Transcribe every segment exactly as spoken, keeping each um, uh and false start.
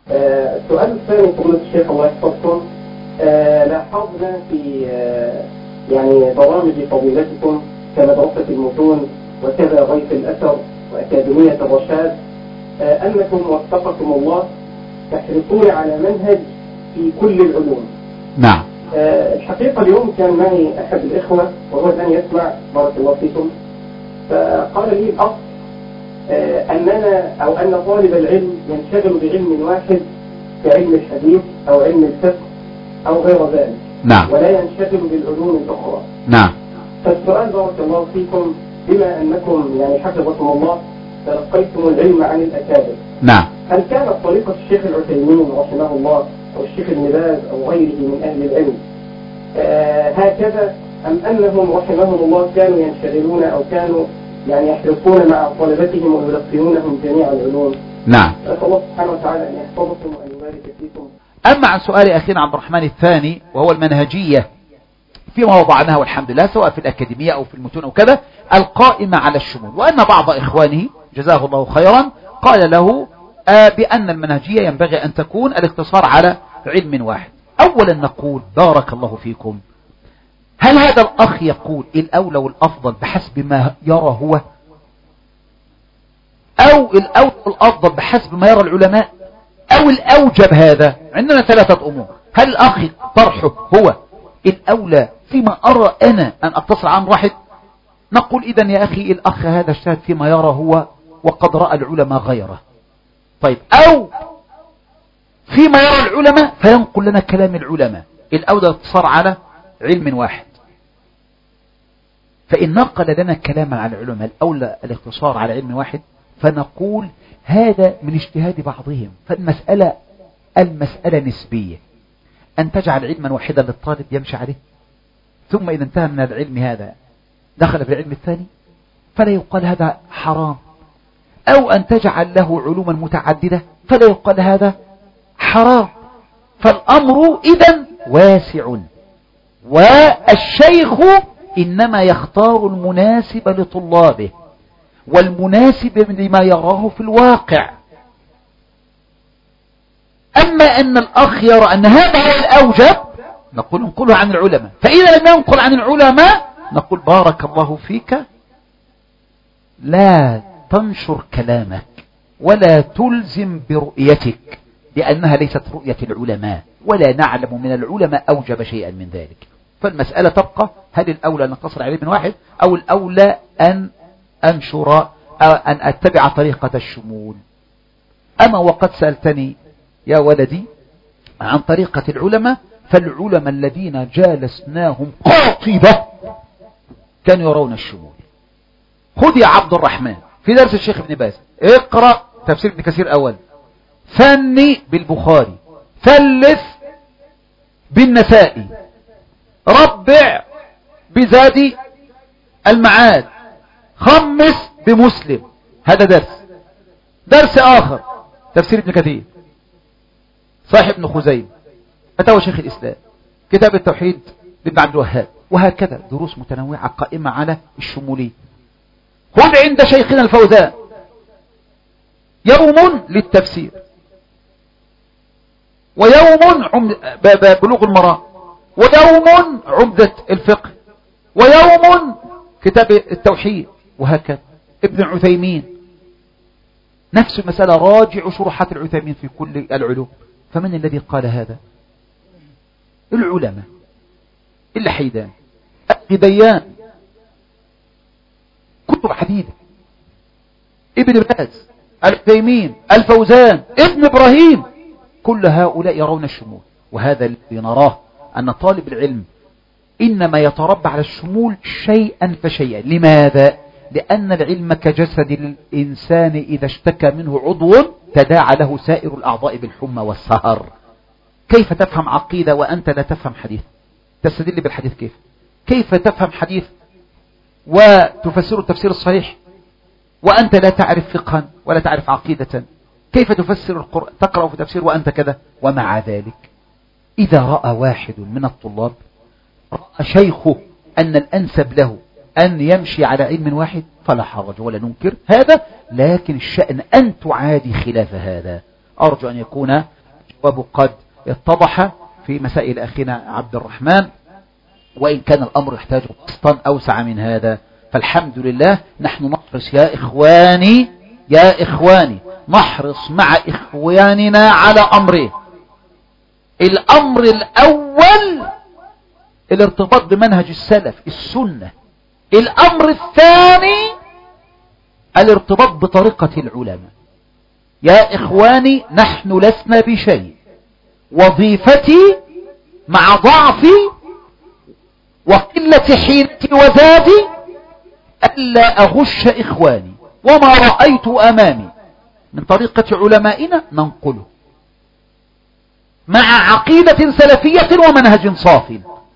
آه السؤال الثاني فضيلة الشيخ الله يحفظكم، آه لاحظنا في آه يعني برامج فضيلتكم كمدرسة المتون وكذا ضيف الأثر وأكاديمية الرشاد آه أنكم وفقكم الله تحرصون على منهج في كل العلوم. نعم. آه الحقيقة اليوم كان معي أحد الإخوة وهو الآن يسمع بارك الله فيكم، فقال لي الأصل آه أننا أو أن طالب العلم ينشغل بعلم واحد كعلم الحديث أو علم الفقه أو غير ذلك. نعم. ولا ينشغل بالعلوم الأخرى. نعم. فالسؤال بارك الله فيكم، بما أنكم يعني حفظكم الله تلقيتم العلم عن الأكابر. نعم. هل كانت طريقة الشيخ العثيمين رحمه الله أو الشيخ ابن باز أو غيره من أهل العلم آه هكذا، أم أنهم رحمهم الله كانوا ينشغلون أو كانوا يعني يحرصون مع طلبتهم ويلقنونهم جميع العلوم؟ نعم. أسأل الله سبحانه وتعالى أن يحفظكم وأن يبارك فيكم. أما عن سؤال أخينا عبد الرحمن الثاني وهو المنهجية فيما وضعناها والحمد لله سواء في الأكاديمية أو في المتون أو كذا القائمة على الشمول، وأن بعض إخوانه جزاه الله خيرا قال له آه بأن المنهجية ينبغي أن تكون الاقتصار على علم واحد. أولا نقول بارك الله فيكم، هل هذا الأخ يقول الأولى والأفضل بحسب ما يرى هو، أو الأولى والأفضل بحسب ما يرى العلماء، أو الأوجب؟ هذا عندنا ثلاثة أمور. هل الأخ طرحه هو الأولى فيما أرى أنا أن أقتصر عن واحد؟ نقول إذن يا أخي الأخ هذا اجتهد فيما يرى هو وقد رأى العلماء غيره. طيب، أو فيما يرى العلماء فينقل لنا كلام العلماء، الأولى الاقتصار على علم واحد. فإن نقل لنا كلاما على العلماء الأولى الاقتصار على علم واحد فنقول هذا من اجتهاد بعضهم. فالمسألة المسألة نسبية، أن تجعل علما واحدا للطالب يمشي عليه، ثم إذا انتهى من العلم هذا دخل في العلم الثاني فلا يقال هذا حرام، أو أن تجعل له علوما متعددة فلا يقال هذا حرام. فالأمر إذن واسع، والشيخ إنما يختار المناسب لطلابه والمناسب لما يراه في الواقع. أما أن الأخ يرى أن هذا هو الأوجب نقول انقله عن العلماء، فإذا لم ينقل عن العلماء نقول بارك الله فيك، لا تنشر كلامك ولا تلزم برؤيتك، لأنها ليست رؤية العلماء، ولا نعلم من العلماء أوجب شيئا من ذلك. فالمسألة تبقى هل الأولى أن نقتصر عليه من واحد، أو الأولى أن أنشر أو أن أتبع طريقة الشمول. أما وقد سألتني يا ولدي عن طريقة العلماء، فالعلماء الذين جالسناهم قاطبة كانوا يرون الشمول. خذ يا عبد الرحمن في درس الشيخ ابن باز اقرأ تفسير ابن كثير أول، ثني بالبخاري، ثلث بالنسائي، ربع بزاد المعاد، خمس بمسلم. هذا درس. درس آخر تفسير ابن كثير، صحيح ابن خزيمة، فتاوى شيخ الإسلام، كتاب التوحيد لابن عبد الوهاب، وهكذا دروس متنوعة قائمة على الشمولية. خذ عند شيخنا الفوزان يوم للتفسير، ويوم بلوغ المرام، ويوم عمدة الفقه، ويوم كتاب التوحيد، وهكذا. ابن عثيمين نفس المسألة، راجع شروحات العثيمين في كل العلوم. فمن الذي قال هذا؟ العلماء. اللحيدان، الغبيان، كتب عديدة، ابن باز، العثيمين، الفوزان، ابن إبراهيم، كل هؤلاء يرون الشمول. وهذا الذي نراه أن طالب العلم إنما يتربى على الشمول شيئا فشيئا. لماذا؟ لأن العلم كجسد الإنسان إذا اشتكى منه عضو تداعى له سائر الأعضاء بالحمى والسهر. كيف تفهم عقيدة وأنت لا تفهم حديث؟ تستدل بالحديث كيف؟ كيف تفهم حديث وتفسر التفسير الصحيح وأنت لا تعرف فقها ولا تعرف عقيدة؟ كيف تفسر القرآن تقرأ في تفسير وأنت كذا؟ ومع ذلك إذا رأى واحد من الطلاب رأى شيخه أن الأنسب له أن يمشي على علم واحد فلا حرج ولا ننكر هذا، لكن الشأن أن تعادي خلاف هذا. أرجو أن يكون جواب قد اتضح في مسائل أخينا عبد الرحمن، وإن كان الأمر يحتاج بسطا أوسع من هذا. فالحمد لله نحن نحرص يا إخواني يا إخواني نحرص مع إخواننا على أمرين. الأمر الأول الارتباط بمنهج السلف السنة. الأمر الثاني الارتباط بطريقة العلماء. يا إخواني نحن لسنا بشيء، وظيفتي مع ضعفي وقلة حيلتي وزادي ألا أغش إخواني، وما رأيت أمامي من طريقة علمائنا ننقله مع عقيدة سلفية ومنهج صاف.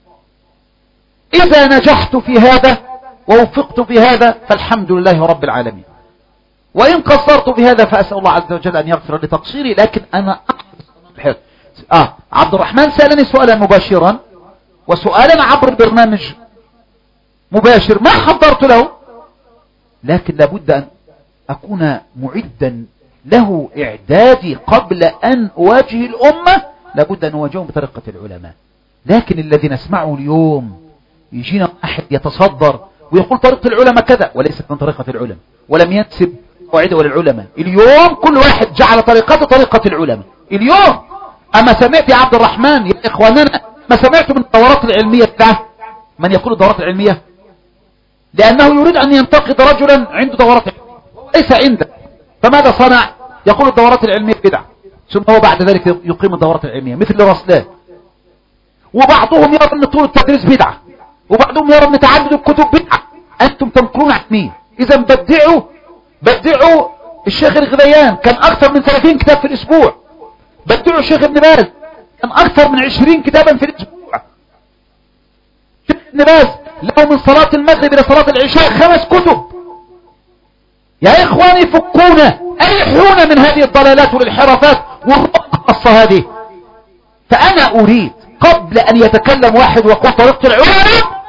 إذا نجحت في هذا ووفقت في هذا فالحمد لله رب العالمين، وإن قصرت في هذا فأسأل الله عز وجل أن يغفر لتقصيري. لكن أنا أحرص. آه عبد الرحمن سألني سؤالا مباشرا وسؤالا عبر البرنامج مباشر ما حضرت له، لكن لابد أن أكون معدا له إعدادي قبل أن أواجه الأمة. لابد أن أواجههم بطريقة العلماء. لكن الذي نسمعه اليوم يجينا أحد يتصدر ويقول طريقة العلماء كذا وليست من طريقة العلماء، ولم ينسب قاعدة للعلماء. اليوم كل واحد جعل طريقته طريقة العلماء. اليوم أما سمعت يا عبد الرحمن يا إخواننا ما سمعت من الدورات العلمية بتاعه؟ من يقول الدورات العلمية؟ لأنه يريد أن ينتقد رجلا عنده دورات علمية ليس عنده، فماذا صنع؟ يقول الدورات العلمية بدعة، ثم هو بعد ذلك يقيم الدورات العلمية مثل رسلان. وبعضهم يرى أن طول التدريس بدعة، وبعضهم يرى أن تعدد الكتب بدعة. أنتم تنكرون عن مين؟ إذا بدعوا بدعوا الشيخ الغذيان كان أكثر من ثلاثين كتاب في الأسبوع. بدعوا الشيخ ابن باز كان أكثر من عشرين كتابا في الأسبوع. الشيخ ابن باز له من صلاة المغرب إلى صلاة العشاء خمس كتب. يا إخواني فكونا أريحونا من هذه الضلالات والانحرافات والرقصة هذه. فأنا أريد قبل أن يتكلم واحد ويقول طريقة العلماء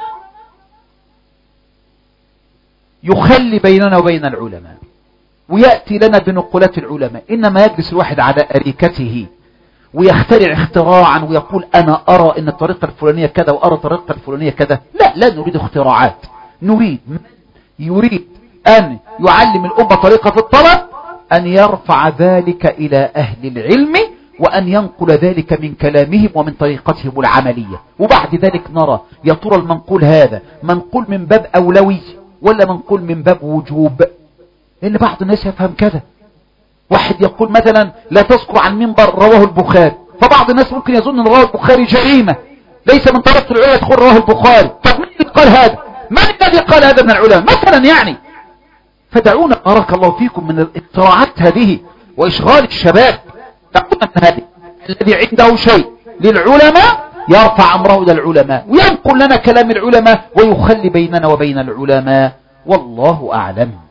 يخلي بيننا وبين العلماء ويأتي لنا بنقولات العلماء. إنما يجلس الواحد على أريكته ويخترع اختراعا ويقول أنا أرى أن الطريقة الفلانية كذا وأرى الطريقة الفلانية كذا. لا لا نريد اختراعات. نريد من يريد أن يعلم الأمة طريقة الطلب أن يرفع ذلك إلى أهل العلم وأن ينقل ذلك من كلامهم ومن طريقتهم العملية. وبعد ذلك نرى يا ترى المنقول هذا منقول من باب أولوي ولا منقول من باب وجوب. لأن بعض الناس يفهم كذا. واحد يقول مثلا لا تذكر عن منبر رواه البخاري، فبعض الناس ممكن يظن أن رواه البخاري جريمة ليس من طريقة العلماء تقول رواه البخاري. طب من الذي قال هذا؟ من الذي قال هذا من العلماء مثلا يعني؟ فدعونا بارك الله فيكم من الاختراعات هذه وإشغال الشباب. دعونا من هذه. الذي عنده شيء للعلماء يرفع أمره إلى العلماء وينقل لنا كلام العلماء ويخلي بيننا وبين العلماء. والله أعلم.